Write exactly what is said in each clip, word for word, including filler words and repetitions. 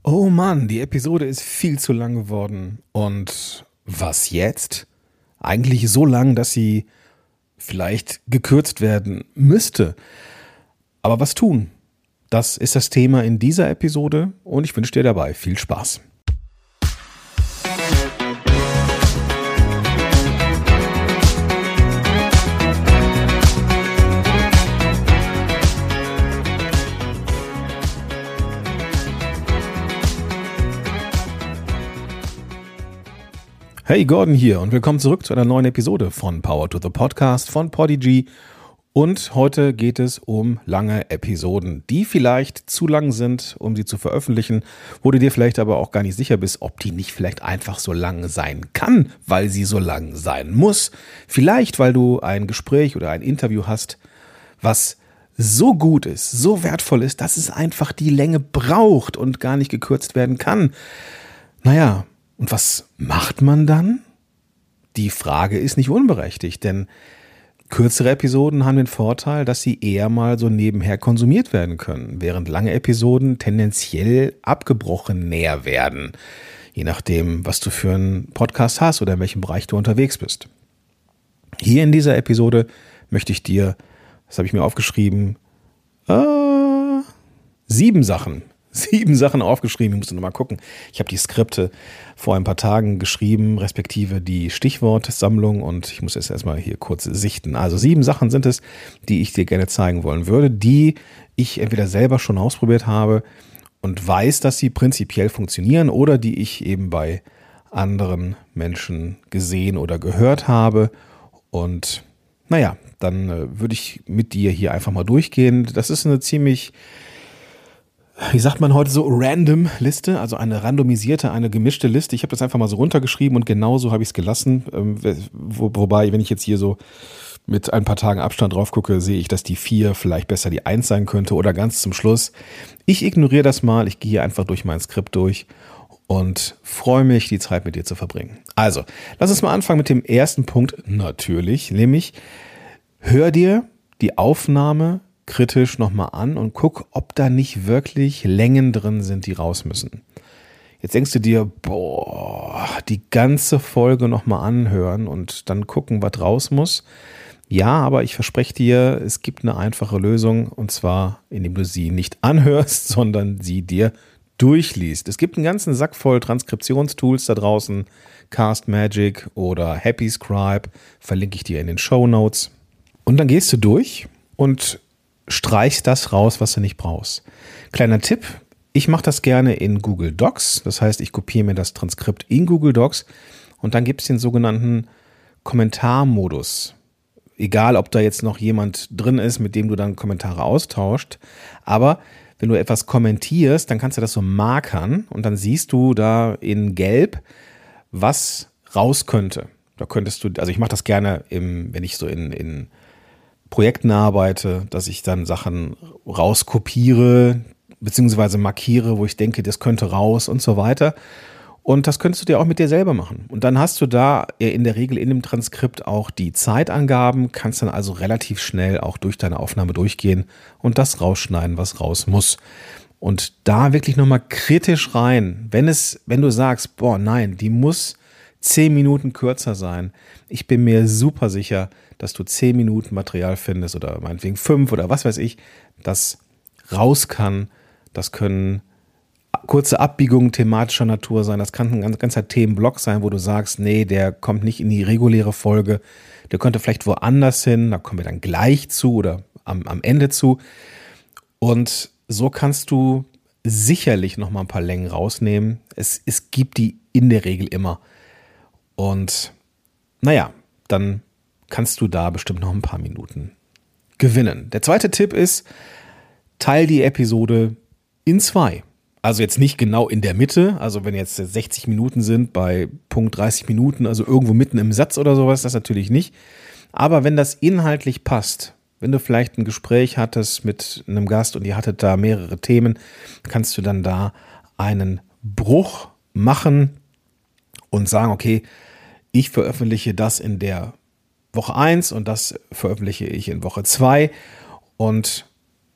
Oh Mann, die Episode ist viel zu lang geworden. Und was jetzt? Eigentlich so lang, dass sie vielleicht gekürzt werden müsste. Aber was tun? Das ist das Thema in dieser Episode und ich wünsche dir dabei viel Spaß. Hey, Gordon hier und willkommen zurück zu einer neuen Episode von Power to the Podcast von Podigy. Und heute geht es um lange Episoden, die vielleicht zu lang sind, um sie zu veröffentlichen, wo du dir vielleicht aber auch gar nicht sicher bist, ob die nicht vielleicht einfach so lang sein kann, weil sie so lang sein muss. Vielleicht, weil du ein Gespräch oder ein Interview hast, was so gut ist, so wertvoll ist, dass es einfach die Länge braucht und gar nicht gekürzt werden kann. Naja, und was macht man dann? Die Frage ist nicht unberechtigt, denn kürzere Episoden haben den Vorteil, dass sie eher mal so nebenher konsumiert werden können, während lange Episoden tendenziell abgebrochen näher werden, je nachdem, was du für einen Podcast hast oder in welchem Bereich du unterwegs bist. Hier in dieser Episode möchte ich dir, das habe ich mir aufgeschrieben, äh, sieben Sachen Sieben Sachen aufgeschrieben, ich musste nochmal gucken. Ich habe die Skripte vor ein paar Tagen geschrieben, respektive die Stichwortsammlung und ich muss jetzt erstmal hier kurz sichten. Also sieben Sachen sind es, die ich dir gerne zeigen wollen würde, die ich entweder selber schon ausprobiert habe und weiß, dass sie prinzipiell funktionieren oder die ich eben bei anderen Menschen gesehen oder gehört habe. Und naja, dann äh, würde ich mit dir hier einfach mal durchgehen. Das ist eine ziemlich... Wie sagt man heute so, random Liste, also eine randomisierte, eine gemischte Liste. Ich habe das einfach mal so runtergeschrieben und genauso habe ich es gelassen. Wo, wobei, wenn ich jetzt hier so mit ein paar Tagen Abstand drauf gucke, sehe ich, dass die vier vielleicht besser die eins sein könnte oder ganz zum Schluss. Ich ignoriere das mal, ich gehe einfach durch mein Skript durch und freue mich, die Zeit mit dir zu verbringen. Also, lass uns mal anfangen mit dem ersten Punkt, natürlich, nämlich hör dir die Aufnahme kritisch nochmal an und guck, ob da nicht wirklich Längen drin sind, die raus müssen. Jetzt denkst du dir, boah, die ganze Folge nochmal anhören und dann gucken, was raus muss. Ja, aber ich verspreche dir, es gibt eine einfache Lösung und zwar, indem du sie nicht anhörst, sondern sie dir durchliest. Es gibt einen ganzen Sack voll Transkriptionstools da draußen, Cast Magic oder Happy Scribe, verlinke ich dir in den Shownotes. Und dann gehst du durch und streichst das raus, was du nicht brauchst. Kleiner Tipp, ich mache das gerne in Google Docs. Das heißt, ich kopiere mir das Transkript in Google Docs und dann gibt es den sogenannten Kommentarmodus. Egal, ob da jetzt noch jemand drin ist, mit dem du dann Kommentare austauscht. Aber wenn du etwas kommentierst, dann kannst du das so markern und dann siehst du da in Gelb, was raus könnte. Da könntest du, also ich mache das gerne, im, wenn ich so in, in Projekten arbeite, dass ich dann Sachen rauskopiere beziehungsweise markiere, wo ich denke, das könnte raus und so weiter. Und das könntest du dir auch mit dir selber machen. Und dann hast du da in der Regel in dem Transkript auch die Zeitangaben, kannst dann also relativ schnell auch durch deine Aufnahme durchgehen und das rausschneiden, was raus muss. Und da wirklich nochmal kritisch rein, wenn es, wenn du sagst, boah, nein, die muss zehn Minuten kürzer sein. Ich bin mir super sicher, dass du zehn Minuten Material findest oder meinetwegen fünf oder was weiß ich, das raus kann. Das können kurze Abbiegungen thematischer Natur sein. Das kann ein ganz, ganzer Themenblock sein, wo du sagst, nee, der kommt nicht in die reguläre Folge. Der könnte vielleicht woanders hin. Da kommen wir dann gleich zu oder am, am Ende zu. Und so kannst du sicherlich noch mal ein paar Längen rausnehmen. Es, es gibt die in der Regel immer. Und naja, dann kannst du da bestimmt noch ein paar Minuten gewinnen. Der zweite Tipp ist, teil die Episode in zwei. Also jetzt nicht genau in der Mitte, also wenn jetzt sechzig Minuten sind bei Punkt dreißig Minuten, also irgendwo mitten im Satz oder sowas, das natürlich nicht. Aber wenn das inhaltlich passt, wenn du vielleicht ein Gespräch hattest mit einem Gast und ihr hattet da mehrere Themen, kannst du dann da einen Bruch machen und sagen, okay, ich veröffentliche das in der Woche eins und das veröffentliche ich in Woche zwei und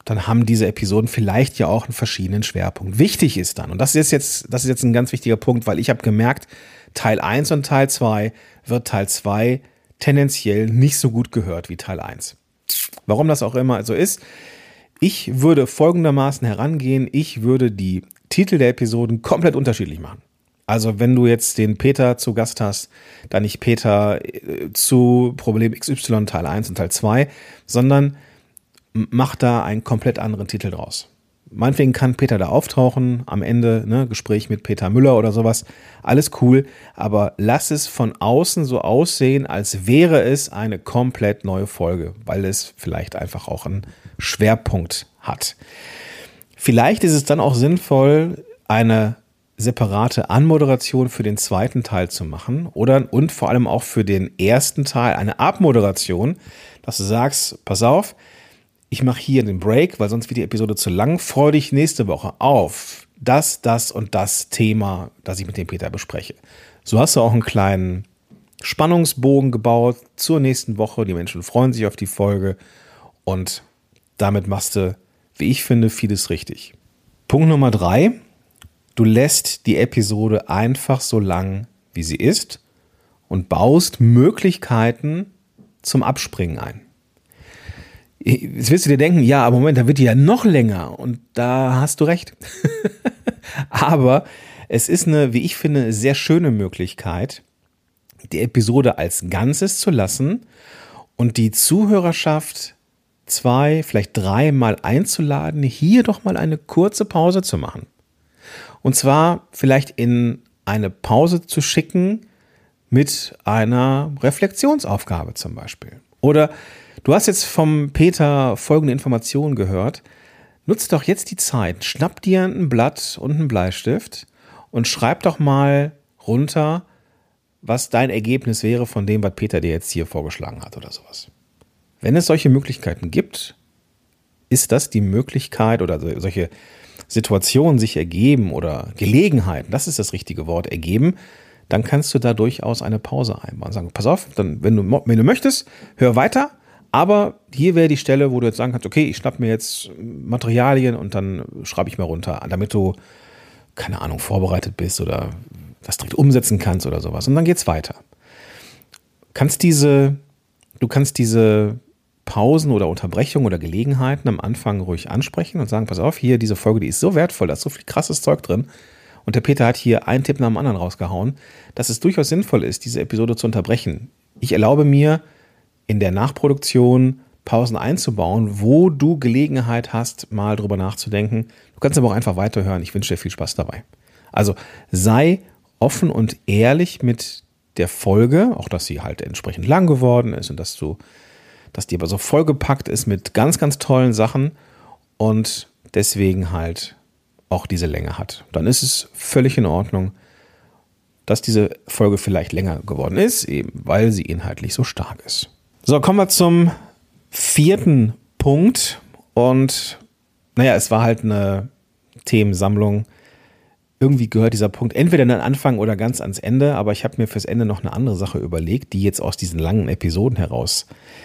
dann haben diese Episoden vielleicht ja auch einen verschiedenen Schwerpunkt. Wichtig ist dann, und das ist jetzt, das ist jetzt ein ganz wichtiger Punkt, weil ich habe gemerkt, Teil eins und Teil zwei wird Teil zwei tendenziell nicht so gut gehört wie Teil eins. Warum das auch immer so ist, ich würde folgendermaßen herangehen, ich würde die Titel der Episoden komplett unterschiedlich machen. Also wenn du jetzt den Peter zu Gast hast, dann nicht Peter zu Problem X Y Teil eins und Teil zwei, sondern mach da einen komplett anderen Titel draus. Meinetwegen kann Peter da auftauchen, am Ende, ne, Gespräch mit Peter Müller oder sowas, alles cool, aber lass es von außen so aussehen, als wäre es eine komplett neue Folge, weil es vielleicht einfach auch einen Schwerpunkt hat. Vielleicht ist es dann auch sinnvoll, eine separate Anmoderation für den zweiten Teil zu machen oder und vor allem auch für den ersten Teil eine Abmoderation, dass du sagst, pass auf, ich mache hier den Break, weil sonst wird die Episode zu lang. Freue dich nächste Woche auf das, das und das Thema, das ich mit dem Peter bespreche. So hast du auch einen kleinen Spannungsbogen gebaut zur nächsten Woche. Die Menschen freuen sich auf die Folge und damit machst du, wie ich finde, vieles richtig. Punkt Nummer drei. Du lässt die Episode einfach so lang, wie sie ist und baust Möglichkeiten zum Abspringen ein. Jetzt wirst du dir denken, ja, aber Moment, dann wird die ja noch länger und da hast du recht. Aber es ist eine, wie ich finde, sehr schöne Möglichkeit, die Episode als Ganzes zu lassen und die Zuhörerschaft zwei, vielleicht dreimal einzuladen, hier doch mal eine kurze Pause zu machen. Und zwar vielleicht in eine Pause zu schicken mit einer Reflexionsaufgabe zum Beispiel. Oder du hast jetzt vom Peter folgende Informationen gehört. Nutz doch jetzt die Zeit, schnapp dir ein Blatt und einen Bleistift und schreib doch mal runter, was dein Ergebnis wäre von dem, was Peter dir jetzt hier vorgeschlagen hat oder sowas. Wenn es solche Möglichkeiten gibt, ist das die Möglichkeit oder solche Situationen sich ergeben oder Gelegenheiten, das ist das richtige Wort, ergeben, dann kannst du da durchaus eine Pause einbauen und sagen, pass auf, dann, wenn du, wenn du möchtest, hör weiter, aber hier wäre die Stelle, wo du jetzt sagen kannst, okay, ich schnapp mir jetzt Materialien und dann schreibe ich mal runter, damit du, keine Ahnung, vorbereitet bist oder das direkt umsetzen kannst oder sowas. Und dann geht's weiter. Kannst diese, du kannst diese Pausen oder Unterbrechungen oder Gelegenheiten am Anfang ruhig ansprechen und sagen, pass auf, hier diese Folge, die ist so wertvoll, da ist so viel krasses Zeug drin und der Peter hat hier einen Tipp nach dem anderen rausgehauen, dass es durchaus sinnvoll ist, diese Episode zu unterbrechen. Ich erlaube mir in der Nachproduktion Pausen einzubauen, wo du Gelegenheit hast, mal drüber nachzudenken. Du kannst aber auch einfach weiterhören. Ich wünsche dir viel Spaß dabei. Also sei offen und ehrlich mit der Folge, auch dass sie halt entsprechend lang geworden ist und dass du dass die aber so vollgepackt ist mit ganz, ganz tollen Sachen und deswegen halt auch diese Länge hat. Dann ist es völlig in Ordnung, dass diese Folge vielleicht länger geworden ist, eben weil sie inhaltlich so stark ist. So, kommen wir zum vierten Punkt und naja, es war halt eine Themensammlung. Irgendwie gehört dieser Punkt entweder an den Anfang oder ganz ans Ende, aber ich habe mir fürs Ende noch eine andere Sache überlegt, die jetzt aus diesen langen Episoden heraus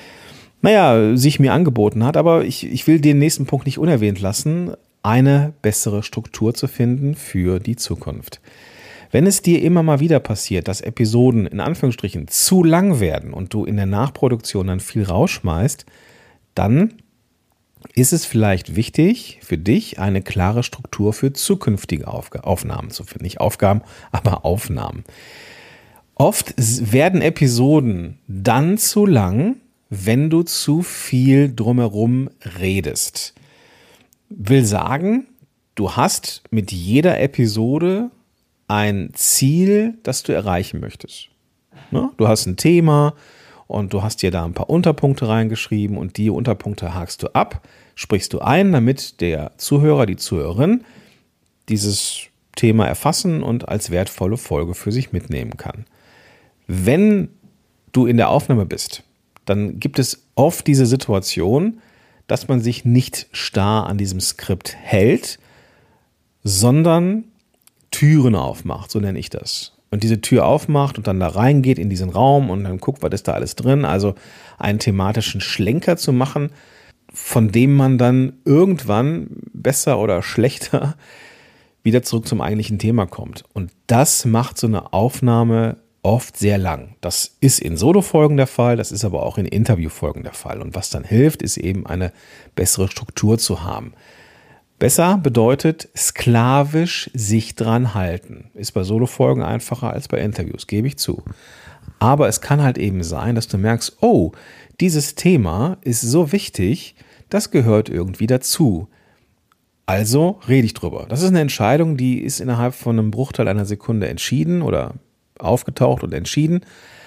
naja, sich mir angeboten hat, aber ich, ich will den nächsten Punkt nicht unerwähnt lassen, eine bessere Struktur zu finden für die Zukunft. Wenn es dir immer mal wieder passiert, dass Episoden in Anführungsstrichen zu lang werden und du in der Nachproduktion dann viel rausschmeißt, dann ist es vielleicht wichtig für dich, eine klare Struktur für zukünftige Aufg- Aufnahmen zu finden. Nicht Aufgaben, aber Aufnahmen. Oft werden Episoden dann zu lang, wenn du zu viel drumherum redest. Will sagen, du hast mit jeder Episode ein Ziel, das du erreichen möchtest. Ne? Du hast ein Thema und du hast dir da ein paar Unterpunkte reingeschrieben und die Unterpunkte hakst du ab, sprichst du ein, damit der Zuhörer, die Zuhörerin dieses Thema erfassen und als wertvolle Folge für sich mitnehmen kann. Wenn du in der Aufnahme bist, dann gibt es oft diese Situation, dass man sich nicht starr an diesem Skript hält, sondern Türen aufmacht, so nenne ich das. Und diese Tür aufmacht und dann da reingeht in diesen Raum und dann guckt, was ist da alles drin. Also einen thematischen Schlenker zu machen, von dem man dann irgendwann besser oder schlechter wieder zurück zum eigentlichen Thema kommt. Und das macht so eine Aufnahme oft sehr lang. Das ist in Solo-Folgen der Fall, das ist aber auch in Interview-Folgen der Fall. Und was dann hilft, ist eben eine bessere Struktur zu haben. Besser bedeutet sklavisch sich dran halten. Ist bei Solo-Folgen einfacher als bei Interviews, gebe ich zu. Aber es kann halt eben sein, dass du merkst, oh, dieses Thema ist so wichtig, das gehört irgendwie dazu. Also rede ich drüber. Das ist eine Entscheidung, die ist innerhalb von einem Bruchteil einer Sekunde entschieden oder aufgetaucht und entschieden.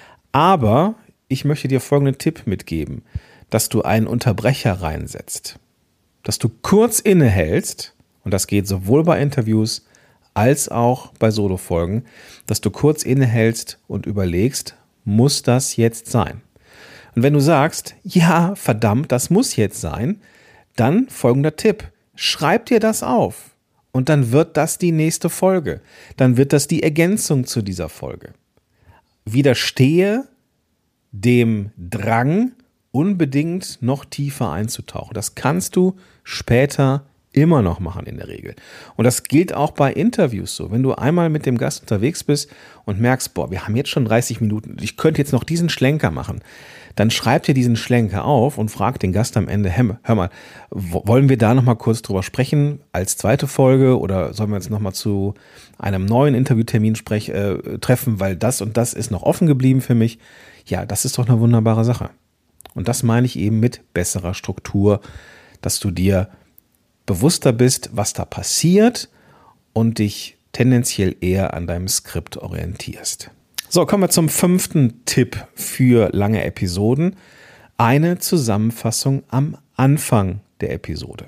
Aber ich möchte dir folgenden Tipp mitgeben, dass du einen Unterbrecher reinsetzt. Dass du kurz innehältst, und das geht sowohl bei Interviews als auch bei Solo-Folgen, dass du kurz innehältst und überlegst, muss das jetzt sein? Und wenn du sagst, ja, verdammt, das muss jetzt sein, dann folgender Tipp. Schreib dir das auf und dann wird das die nächste Folge. Dann wird das die Ergänzung zu dieser Folge. Widerstehe dem Drang, unbedingt noch tiefer einzutauchen. Das kannst du später immer noch machen in der Regel. Und das gilt auch bei Interviews so. Wenn du einmal mit dem Gast unterwegs bist und merkst, boah, wir haben jetzt schon dreißig Minuten, ich könnte jetzt noch diesen Schlenker machen, dann schreib dir diesen Schlenker auf und frag den Gast am Ende, hör mal, wollen wir da noch mal kurz drüber sprechen als zweite Folge oder sollen wir uns noch mal zu einem neuen Interviewtermin sprech, äh, treffen, weil das und das ist noch offen geblieben für mich. Ja, das ist doch eine wunderbare Sache. Und das meine ich eben mit besserer Struktur, dass du dir bewusster bist, was da passiert und dich tendenziell eher an deinem Skript orientierst. So, kommen wir zum fünften Tipp für lange Episoden. Eine Zusammenfassung am Anfang der Episode.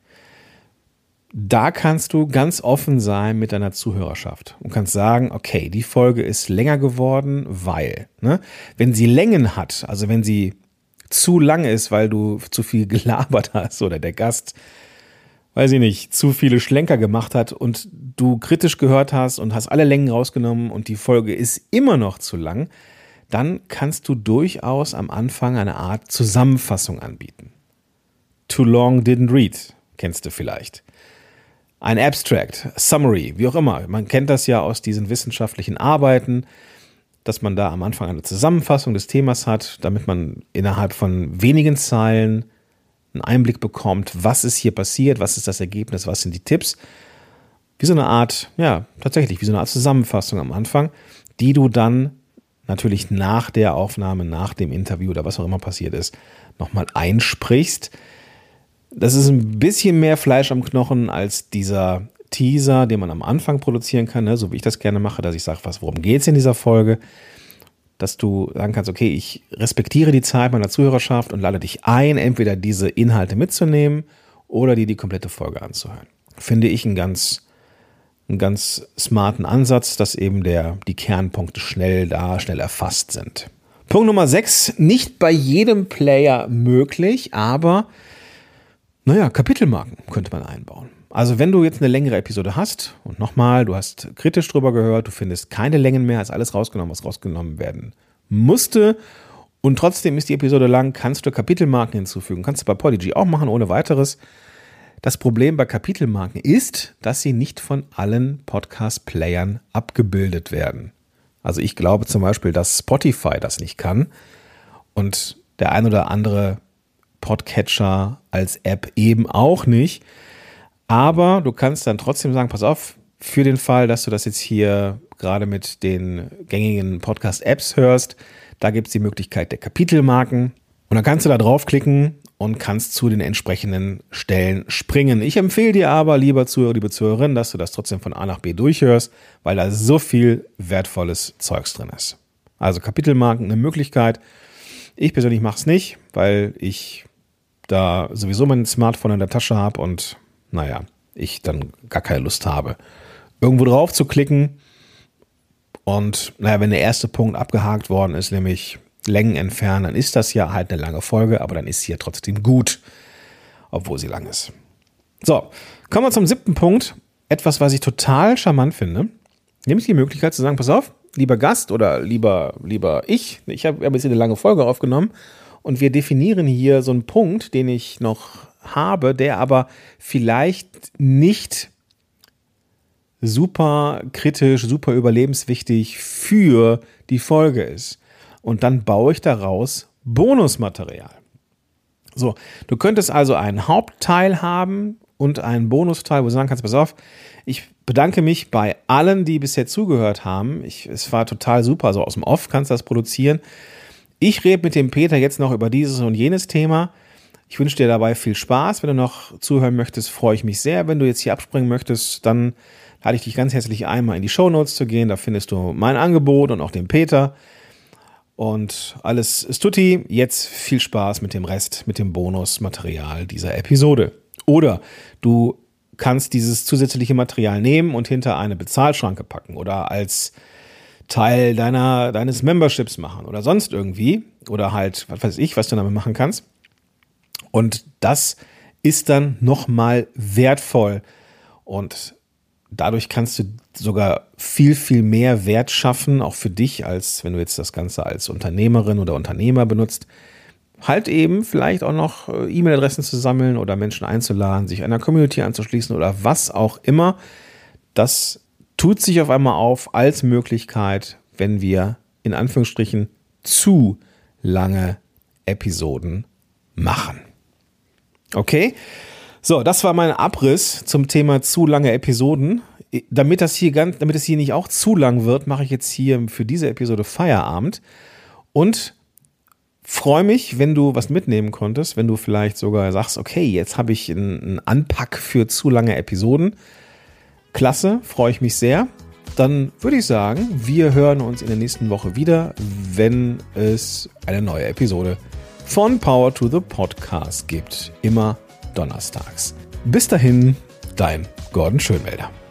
Da kannst du ganz offen sein mit deiner Zuhörerschaft und kannst sagen, okay, die Folge ist länger geworden, weil, ne, wenn sie Längen hat, also wenn sie zu lang ist, weil du zu viel gelabert hast oder der Gast, weiß ich nicht, zu viele Schlenker gemacht hat und du kritisch gehört hast und hast alle Längen rausgenommen und die Folge ist immer noch zu lang, dann kannst du durchaus am Anfang eine Art Zusammenfassung anbieten. Too long didn't read, kennst du vielleicht. Ein Abstract, Summary, wie auch immer. Man kennt das ja aus diesen wissenschaftlichen Arbeiten, dass man da am Anfang eine Zusammenfassung des Themas hat, damit man innerhalb von wenigen Zeilen einen Einblick bekommt, was ist hier passiert, was ist das Ergebnis, was sind die Tipps. Wie so eine Art, ja, tatsächlich, wie so eine Art Zusammenfassung am Anfang, die du dann natürlich nach der Aufnahme, nach dem Interview oder was auch immer passiert ist, nochmal einsprichst. Das ist ein bisschen mehr Fleisch am Knochen als dieser Teaser, den man am Anfang produzieren kann, ne? So wie ich das gerne mache, dass ich sage, was, worum geht es in dieser Folge, dass du sagen kannst, okay, ich respektiere die Zeit meiner Zuhörerschaft und lade dich ein, entweder diese Inhalte mitzunehmen oder dir die komplette Folge anzuhören. Finde ich einen ganz, einen ganz smarten Ansatz, dass eben der, die Kernpunkte schnell da, schnell erfasst sind. Punkt Nummer sechs, nicht bei jedem Player möglich, aber naja, Kapitelmarken könnte man einbauen. Also wenn du jetzt eine längere Episode hast und nochmal, du hast kritisch drüber gehört, du findest keine Längen mehr, hast alles rausgenommen, was rausgenommen werden musste und trotzdem ist die Episode lang, kannst du Kapitelmarken hinzufügen. Kannst du bei Podigy auch machen, ohne weiteres. Das Problem bei Kapitelmarken ist, dass sie nicht von allen Podcast-Playern abgebildet werden. Also ich glaube zum Beispiel, dass Spotify das nicht kann und der ein oder andere Podcatcher als App eben auch nicht. Aber du kannst dann trotzdem sagen, pass auf, für den Fall, dass du das jetzt hier gerade mit den gängigen Podcast-Apps hörst, da gibt es die Möglichkeit der Kapitelmarken. Und dann kannst du da draufklicken und kannst zu den entsprechenden Stellen springen. Ich empfehle dir aber, lieber Zuhörer, liebe Zuhörerin, dass du das trotzdem von A nach B durchhörst, weil da so viel wertvolles Zeugs drin ist. Also Kapitelmarken, eine Möglichkeit. Ich persönlich mache es nicht, weil ich da sowieso mein Smartphone in der Tasche habe und naja, ich dann gar keine Lust habe, irgendwo drauf zu klicken. Und naja, wenn der erste Punkt abgehakt worden ist, nämlich Längen entfernen, dann ist das ja halt eine lange Folge, aber dann ist sie ja trotzdem gut, obwohl sie lang ist. So, kommen wir zum siebten Punkt. Etwas, was ich total charmant finde, nämlich die Möglichkeit zu sagen, pass auf, lieber Gast oder lieber, lieber ich, ich habe hab jetzt hier eine lange Folge aufgenommen und wir definieren hier so einen Punkt, den ich noch habe, der aber vielleicht nicht super kritisch, super überlebenswichtig für die Folge ist. Und dann baue ich daraus Bonusmaterial. So, du könntest also einen Hauptteil haben und einen Bonusteil, wo du sagen kannst, pass auf, ich bedanke mich bei allen, die bisher zugehört haben. Ich, es war total super, also aus dem Off kannst du das produzieren. Ich rede mit dem Peter jetzt noch über dieses und jenes Thema. Ich wünsche dir dabei viel Spaß. Wenn du noch zuhören möchtest, freue ich mich sehr. Wenn du jetzt hier abspringen möchtest, dann lade ich dich ganz herzlich ein, mal in die Shownotes zu gehen. Da findest du mein Angebot und auch den Peter. Und alles ist tutti. Jetzt viel Spaß mit dem Rest, mit dem Bonusmaterial dieser Episode. Oder du kannst dieses zusätzliche Material nehmen und hinter eine Bezahlschranke packen oder als Teil deiner, deines Memberships machen oder sonst irgendwie. Oder halt, was weiß ich, was du damit machen kannst. Und das ist dann nochmal wertvoll. Und dadurch kannst du sogar viel, viel mehr Wert schaffen, auch für dich, als wenn du jetzt das Ganze als Unternehmerin oder Unternehmer benutzt. Halt eben vielleicht auch noch E-Mail-Adressen zu sammeln oder Menschen einzuladen, sich einer Community anzuschließen oder was auch immer. Das tut sich auf einmal auf als Möglichkeit, wenn wir in Anführungsstrichen zu lange Episoden machen. Okay? So, das war mein Abriss zum Thema zu lange Episoden. Damit das hier ganz, damit es hier nicht auch zu lang wird, mache ich jetzt hier für diese Episode Feierabend und freue mich, wenn du was mitnehmen konntest, wenn du vielleicht sogar sagst, okay, jetzt habe ich einen Anpack für zu lange Episoden. Klasse, freue ich mich sehr. Dann würde ich sagen, wir hören uns in der nächsten Woche wieder, wenn es eine neue Episode von Power to the Podcast gibt. Immer donnerstags. Bis dahin, dein Gordon Schönwelder.